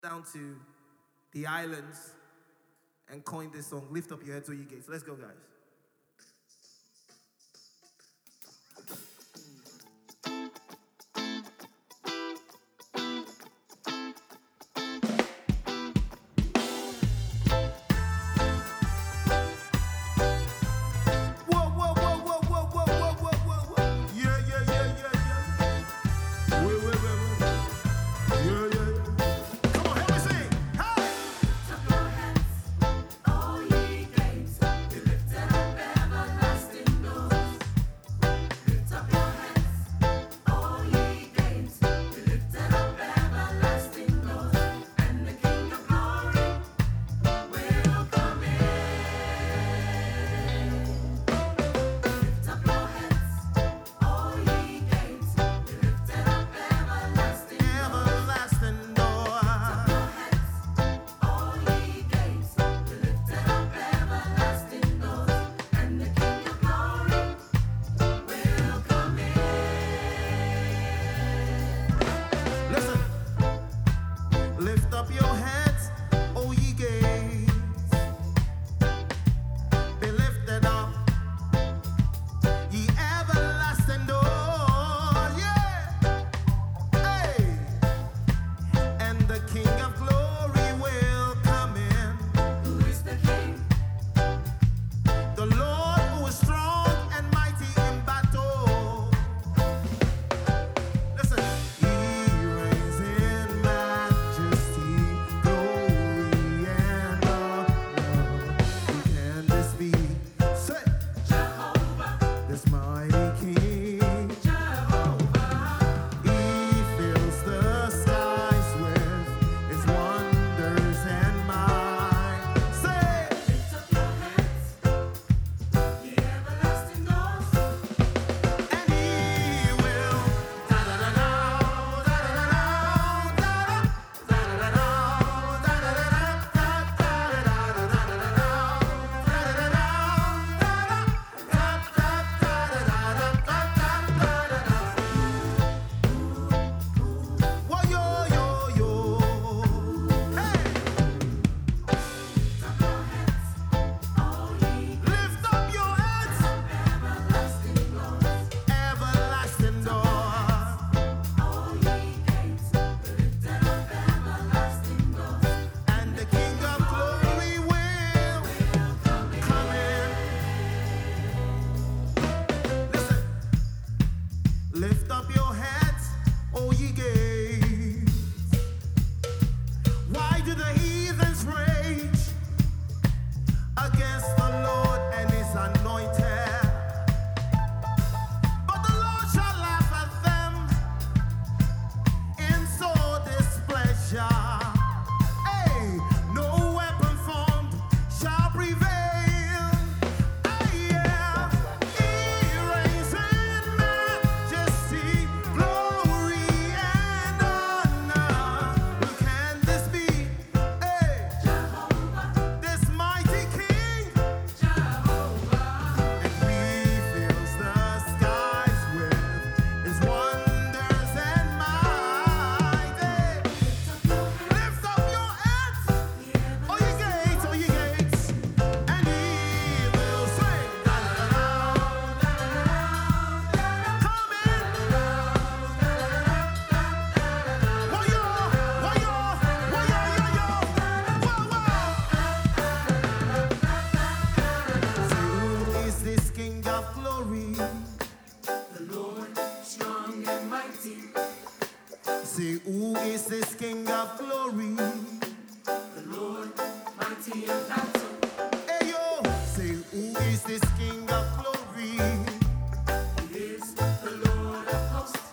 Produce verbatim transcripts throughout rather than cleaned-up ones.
down to the islands and coined this song, Lift Up Your Heads, O Ye Gates. Let's go, guys. Say, who is this King of glory? The Lord, mighty in battle. Hey yo, say, who is this King of glory? He is the Lord of hosts.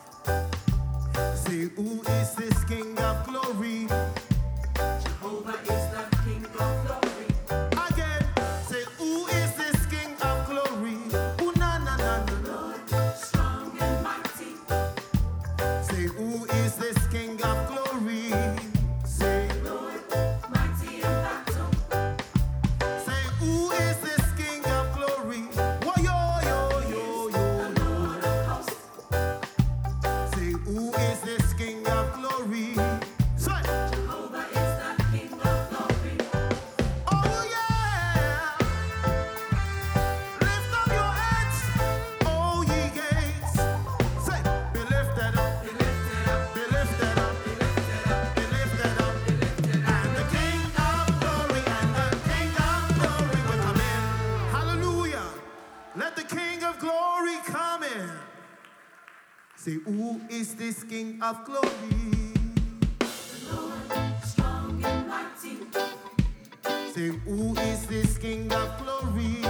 Say, who is this King of glory? Jehovah is the King of glory. Again, say, who is this King of glory? Ooh, na na na na. Lord, strong and mighty. Say, who is this King of glory? Say, Lord, mighty in battle. say, who is this King of glory? this King of glory? Strong and mighty. Say, who is this King of glory?